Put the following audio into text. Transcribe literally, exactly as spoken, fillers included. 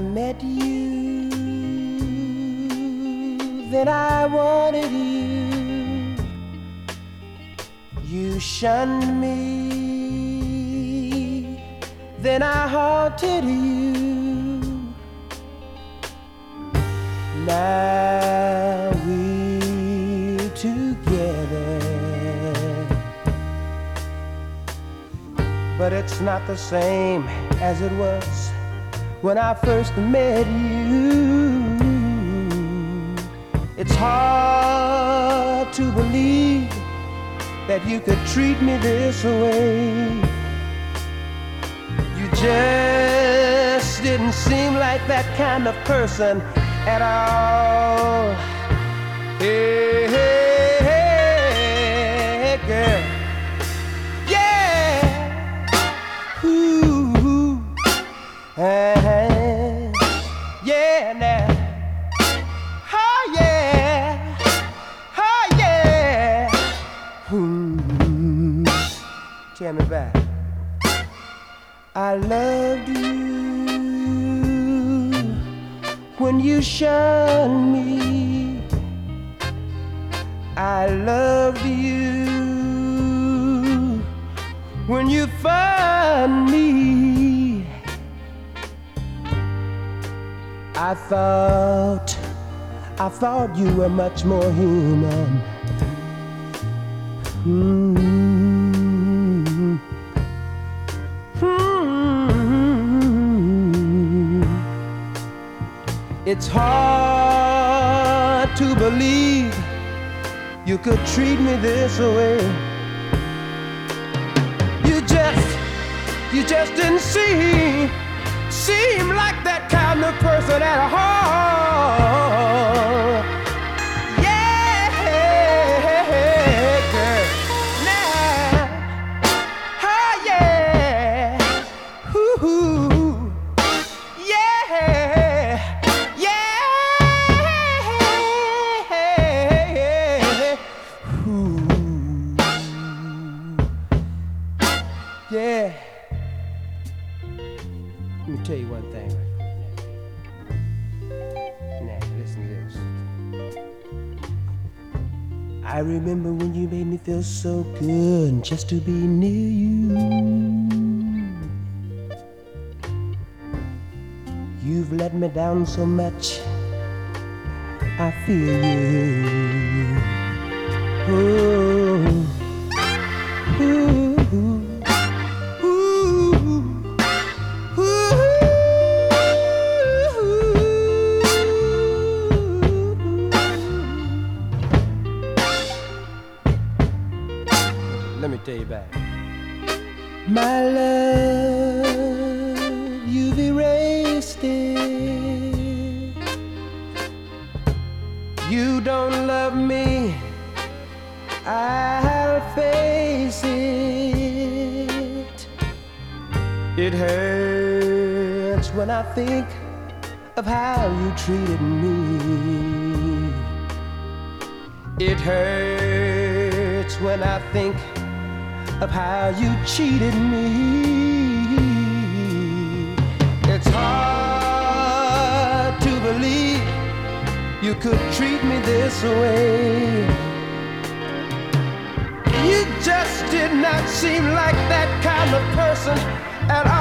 met you, then I wanted you. You shunned me, then I haunted you. Now we're together, but it's not the same as it was when I first met you. It's hard to believe that you could treat me this way. You just didn't seem like that kind of person at all. Hey, hey, hey, girl. Yeah. Ooh. Uh-huh. Yeah, now. Oh, yeah. Oh, yeah. Ooh. Tell me back. I loved you when you shunned me. I loved you when you found me. I thought, I thought you were much more human. Mm-hmm. Mm-hmm. It's hard to believe you could treat me this way. You just, you just didn't seem, seem like that kind of person at all. Yeah, girl. Now, oh yeah, ooh, yeah, yeah, ooh, yeah. Let me tell you one thing. Now, listen to this. I remember when you made me feel so good just to be near you. You've let me down so much, I feel you. Oh, ooh, ooh. Let me tell you back. My love, you've erased it. You don't love me, I'll face it. It hurts when I think of how you treated me. It hurts when I think of how you cheated me. It's hard to believe you could treat me this way. You just did not seem like that kind of person at all.